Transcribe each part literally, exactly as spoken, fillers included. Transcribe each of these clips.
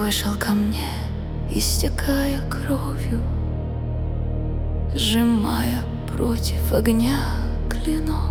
вышел ко мне, истекая кровью, сжимая против огня клинок.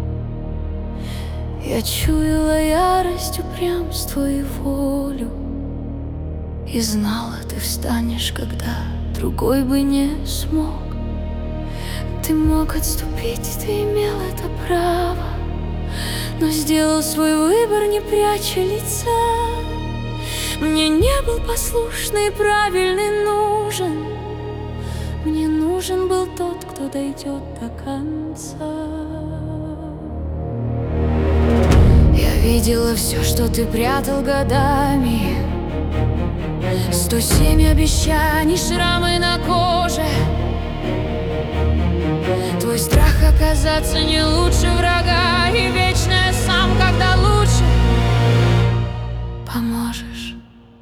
Я чуяла ярость, упрямство и волю, и знала, ты встанешь, когда другой бы не смог. Ты мог отступить, ты имел это право, но сделал свой выбор, не пряча лица. Мне не был послушный, правильный нужен. Мне нужен был тот, кто дойдет до конца. Я видела все, что ты прятал годами. Сто семь обещаний, шрамы на коже. Твой страх оказаться не лучше врага, и вечная сам, когда лучше поможешь.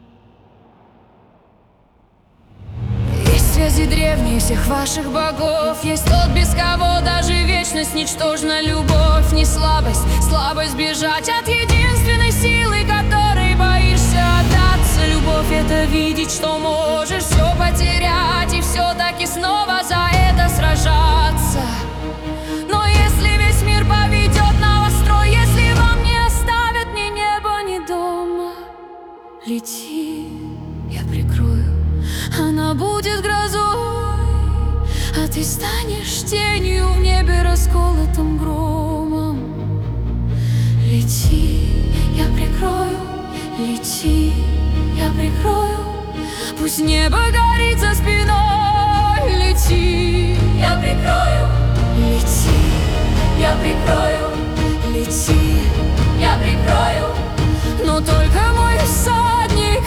Есть связи древние всех ваших богов, есть тот, без кого даже вечность ничтожна. Любовь не слабость, слабость бежать от единственной силы, которой боишься отдаться. Любовь — это видеть, что можешь все потерять, и все-таки снова за это сражаться. Но если весь мир поведет на востро, если вам не оставят ни неба, ни дома, лети, я прикрою, она будет грозой, а ты станешь тенью в небе, расколотым громом. Лети, я прикрою, лети, я прикрою, пусть небо горит за спиной. Лети, я прикрою, лети, я прикрою, лети, я прикрою, но только мой всадник,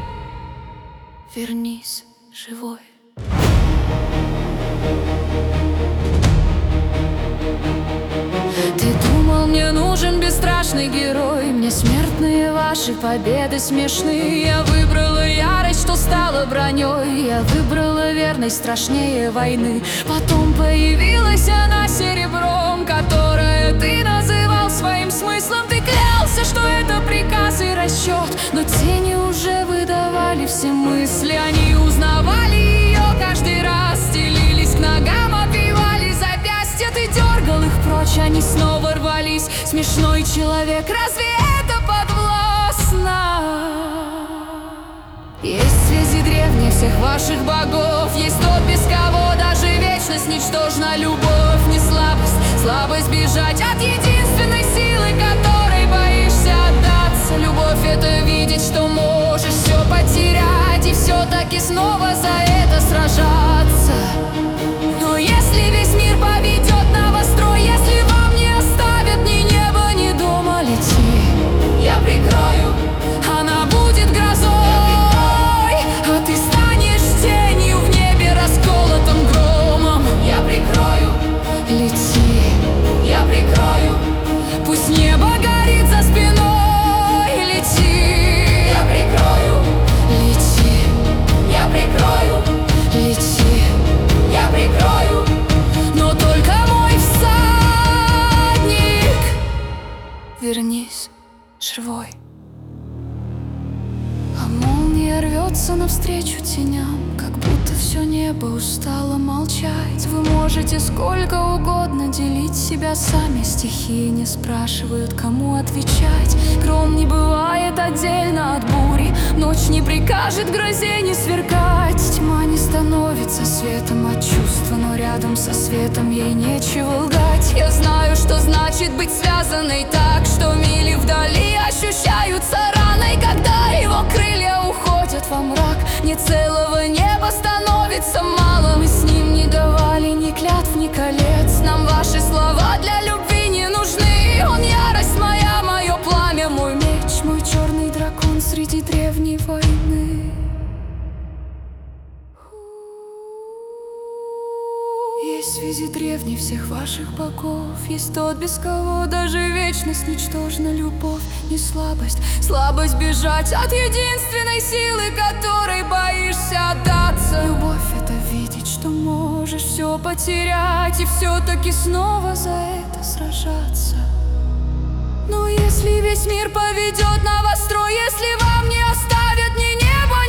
вернись живой. Ты думал, мне нужен бесстрашный герой, мне смертные ваши победы смешны. Я выбрала ярость, что стала броней, я выбрала верность страшнее войны. Потом появилась она серебром, которое ты называл своим смыслом. Ты клялся, что это приказ и расчет, но тени уже выдавали все мысли. Они узнавали ее каждый раз, стелились к ногам, обвивали запястья. Ты дергал их прочь, они снова рвались. Смешной человек, разве это подвластно? Есть связи древние всех ваших богов, есть тот, без кого даже вечность ничтожна. Любовь не слабость, слабость бежать от единственной силы, которой боишься отдаться. Любовь — это видеть, что можешь все потерять, и все-таки снова за это сражаться. Но если весь мир поведет на востро, если вам не оставят ни неба, ни дома, лети, я прикрою, она будет грозой, а ты станешь тенью в небе, расколотым громом. Я прикрою, лети, я прикрою, пусть небо горит за спиной. Лети, я прикрою, лети, я прикрою, лети, я прикрою, но только мой всадник, вернись живой. А молния рвется навстречу теням, как будто все небо устало молчать. Вы можете сколько угодно делить себя сами, стихии не спрашивают, кому отвечать. Гром не бывает отдельно от бури, ночь не прикажет грозе не сверкать. Тьма не становится светом от чувства, но рядом со светом ей нечего лгать. Я знаю, что значит быть связанной так, что мили вдали ощущаются раной, когда его крылья уходят во мрак. Не целого неба становится мало, мы с ним не давали ни клятв, ни колец. Нам ваши слова для любви не нужны. Он ярость моя, мое пламя, мой меч, мой черный дракон среди древней войны. Есть связи древней всех ваших богов, есть тот, без кого даже вечность ничтожна. Любовь не слабость, слабость бежать от единственной силы, которой боишься отдаться. Любовь — это видеть, что можешь все потерять, и все-таки снова за это сражаться. Но если весь мир поведет на востро, если вам не оставят ни неба,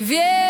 Верь